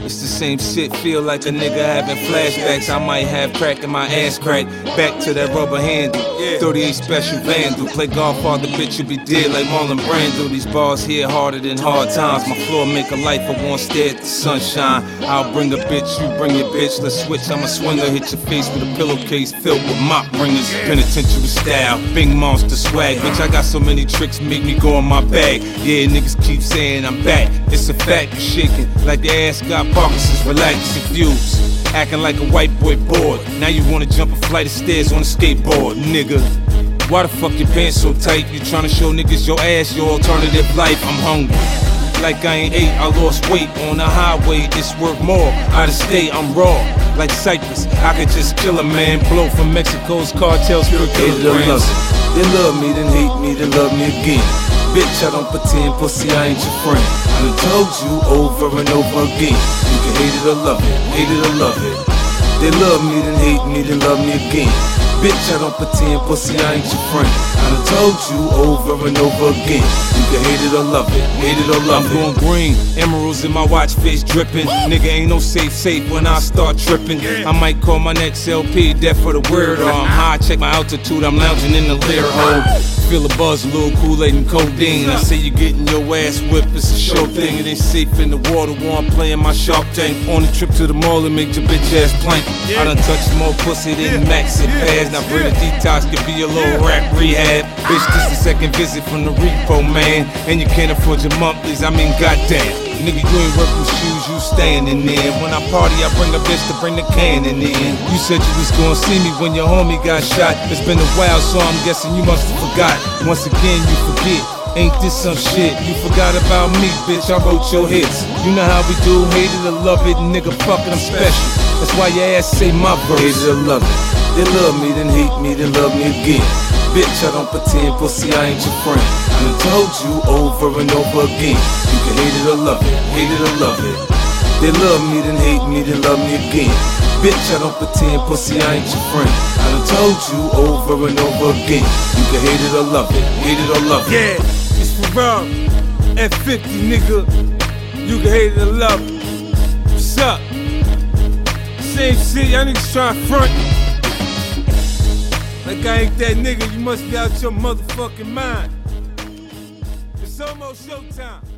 It's the same shit, feel like a nigga having flashbacks. I might have crack in my ass crack. Back to that rubber handle, 38 special vandal. Play Godfather, bitch, you be dead like Marlon Brando. These bars here harder than hard times. My floor make a life, I won't stare at the sunshine. I'll bring a bitch, you bring your bitch. Let's switch, I'm a swinger, hit your face with a pillowcase filled with mop ringers. Penitentiary style, big monster swag. Bitch, I got so many tricks, make me go in my bag. Yeah, niggas keep saying I'm back. It's a fact, you shaking like the ass got Parkinson's. Relax, confused, acting like a white boy bored. Now you wanna jump a flight of stairs on a skateboard, nigga. Why the fuck your pants so tight? You tryna show niggas your ass, your alternative life. I'm hungry, like I ain't ate, I lost weight. On the highway, it's worth more. Out of state, I'm raw, like Cypress. I could just kill a man, blow from Mexico's cartels for kilograms. They love me, then hate me, then love me again. Bitch, I don't pretend, pussy, I ain't your friend. I done told you over and over again. You can hate it or love it, hate it or love it. They love me, then hate me, then love me again. Bitch, I don't pretend, pussy, I ain't your friend. I done told you over and over again. You can hate it or love it, hate it or love it. I'm going green, emeralds in my watch face dripping. Nigga ain't no safe when I start tripping. I might call my next LP, death for the weirdo. I'm high, check my altitude, I'm lounging in the Lear hole. Feel a buzz, a little Kool-Aid and codeine. I say you getting your ass whipped, it's a show thing. It ain't safe in the water while I'm playing my Shark Tank. On the trip to the mall and make your bitch ass plank. I done touched more pussy than Max it pass. Now Brita Detox could be a little rap rehab. Bitch, this the second visit from the repo, man. And you can't afford your monthlies, I mean goddamn. Nigga, you ain't working shoes, you standing there. When I party, I bring a bitch to bring the cannon in. You said you was gonna see me when your homie got shot. It's been a while, so I'm guessing you must have forgot. Once again, you forget. Ain't this some shit? You forgot about me, bitch, I wrote your hits. You know how we do, hate it or love it, nigga, fuck it, I'm special. That's why your ass say my verse. Hate it or love it. They love me, then hate me, then love me again. Bitch, I don't pretend, pussy, I ain't your friend. I done told you over and over again. You can hate it or love it, hate it or love it. They love me, then hate me, then love me again. Bitch, I don't pretend, pussy, I ain't your friend. I done told you over and over again. You can hate it or love it, hate it or love it. Yeah, it's for real. F50, nigga. You can hate it or love it. What's up? Same shit, y'all niggas try to front. Like I ain't that nigga, you must be out your motherfucking mind. It's almost showtime.